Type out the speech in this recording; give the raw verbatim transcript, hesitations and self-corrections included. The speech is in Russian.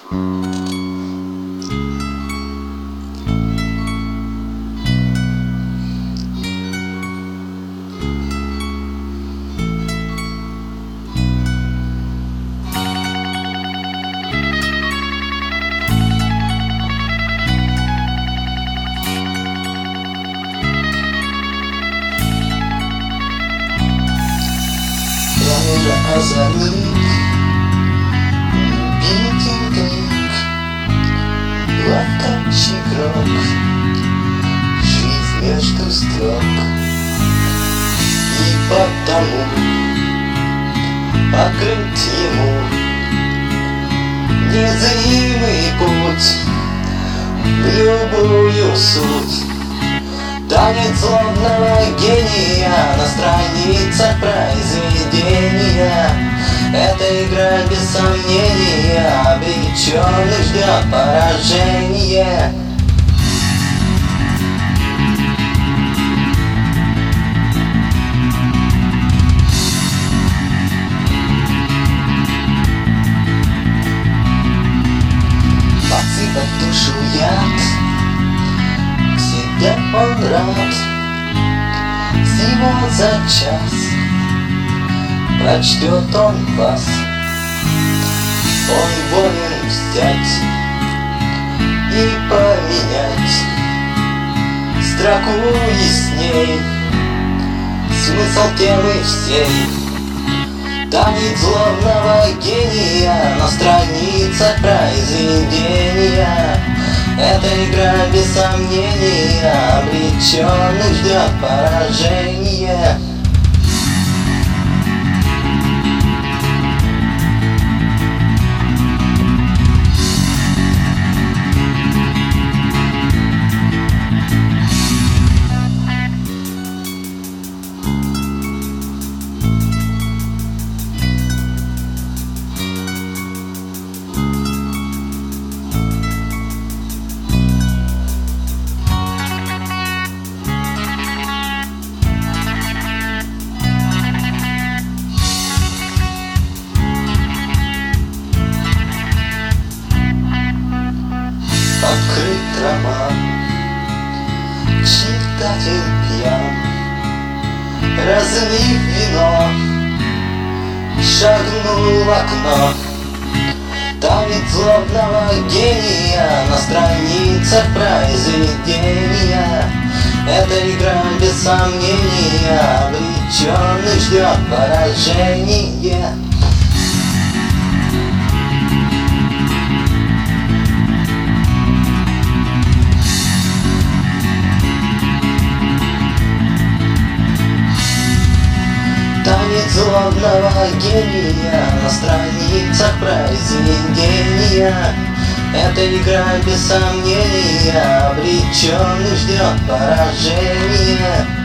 Озорник, битинник, ловкачий игрок, жизнь между строк. И потому открыть ему незримый путь в любую суть. Танец злобного гения на страницах произведения. Эта игра без сомнения обреченных ждет поражение. Подсыпать душу яд, к себе он рад. Всего за час прочтет он вас. Он волен взять и поменять строку ясней, смысл темы всей. Танец злобного гения на страницах произведения. Эта игра без сомнения обреченных ждет поражение. Открыт роман, читатель пьян, разлив вино, шагнул в окно. Танец злобного гения на страницах произведения. Эта игра без сомнения обреченных ждет поражение. Танец злобного гения на страницах произведения. Эта игра без сомнения обреченных ждет поражение.